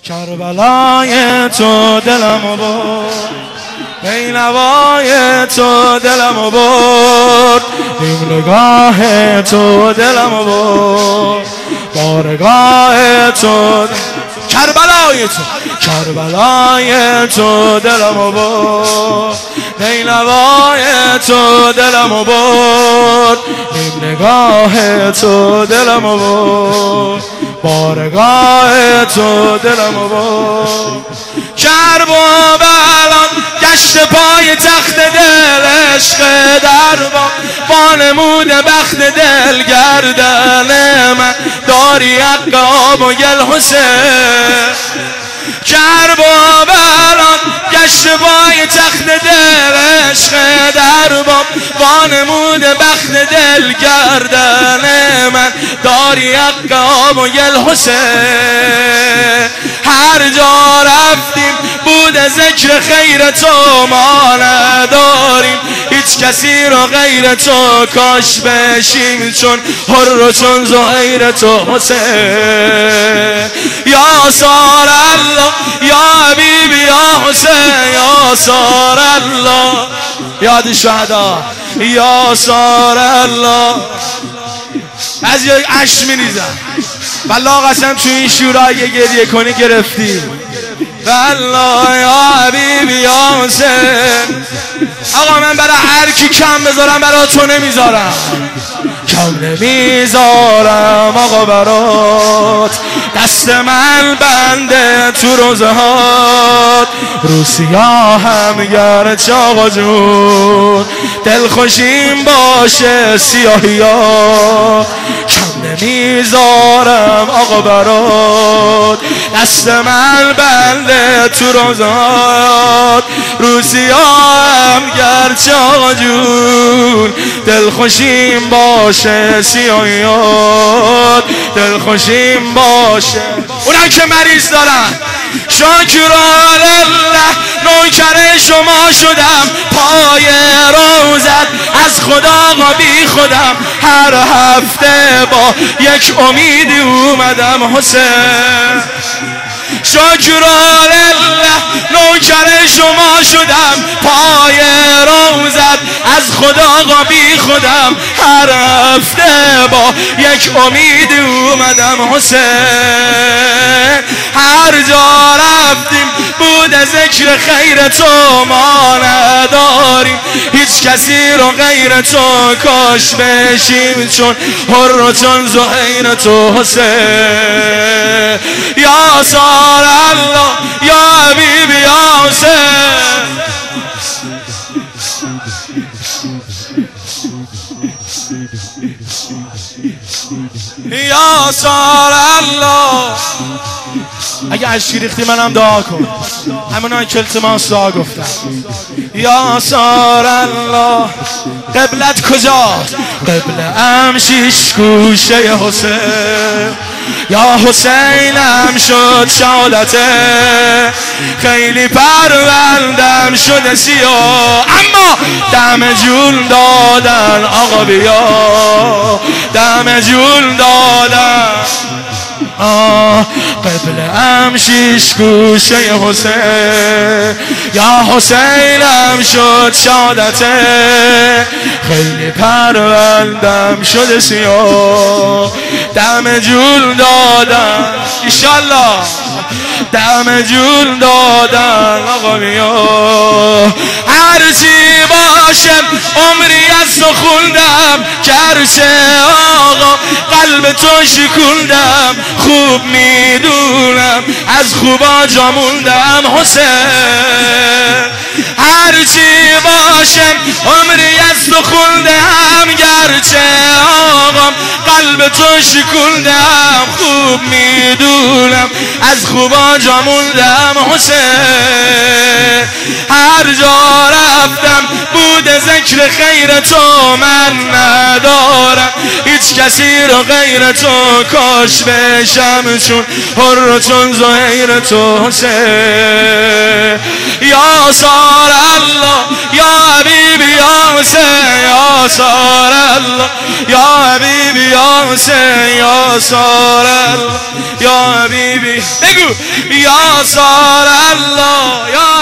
کربلای تو دلمو برد، بینوای تو دلمو برد، این نگاه تو دلمو برد، بارگاه تو کربلای تو دلمو برد، بینوای تو دلمو برد، این نگاه تو دلمو برد، بارگاه تو دلمو برد. کرب و بلان گشت پای تخت دل، عشق دربان وانمود بخت دل، گردن من داری حق آب و گل حسین. کرب و بلان گشت پای تخت دل، عشق دربان وانمود بخت دل، گردن من داری حق آب و گل حسین. هر جا رفتیم بود ذکر خیر تو، ما نداریم هیچ کسی رو غیر تو، کاش بشیم چون حر و چون زهیر تو حسین. یا سار الله یا حبیبی یا حسین، یا سار الله یاد شهدا، یا سار الله. از یک عشق می ریزم والله قسم تو این شورا اگه گریه کنی گرفتی والله یا حبیبی یا حسین. آقا من برای هر کی کم بذارم برای تو نمیذارم، کم نمیذارم آقا برات. دست من بنده تو روزه هات، رو سیاهم گرچه آقا جون، دل خوشیم باشه سیاهی ها، کم نمیذارم آقا برات. دست من بنده تو روزه هات، رو سیاهم گرچه آقا جون، دل خوشیم باشه سیاهیات، دل خوشیم باشه. اونم که مریض دارن شاکران الله، نوکر شما شدم، پای روزت از خدا بی خودم، هر هفته با یک امیدی اومدم حسین. شاکران الله نوکر شما شدم، پای روزت از خدا بی خودم، هر هفته با یک امید اومدم حسین. هر جا رفتیم بود ذکر خیر تو، ما نداریم هیچ کسی رو غیر تو، کاش بشیم چون حر و چون زهیر تو حسین. یا سار الله یا حبیبی یا حسین. یا سار الله. اگه عشقی ریختی منم دعا کن، همونایی که التماس دعا گفتم. یا سار الله. قبلت کجاست؟ قبله‌ام شیش گوشه حسین. یا حسینم شد شهادته، خیلی پروندم شده سیاه، اما دم جون دادن آقا بیا، دم جون دادن. قبله‌ام شیش گوشه حسین، یا حسینم شد شهادته، خیلی پروندم شده سیاه، دم جون دادن ایشالله، دم جون دادن آقا بیا. هرچی باشم عمری از تو خوندم، گرچه آقا قلب تو شکوندم، خوب میدونم از خوبا جا موندم حسین. هرچی باشم عمری از تو خوندم، گرچه آقا قلب تو شکوندم، خوب میدونم از خوبا جا موندم حسین. هر جا رفتم بود ذکر خیر تو، من ندارم هیچ کسی رو غیر تو، کاش بشم چون حر و چون زهیر تو حسین. یا سار الله یا حبیبی یا حسین یا سار الله یا حبیبی یا حسین یا سار الله یا حبیبی بگو یا سار الله یا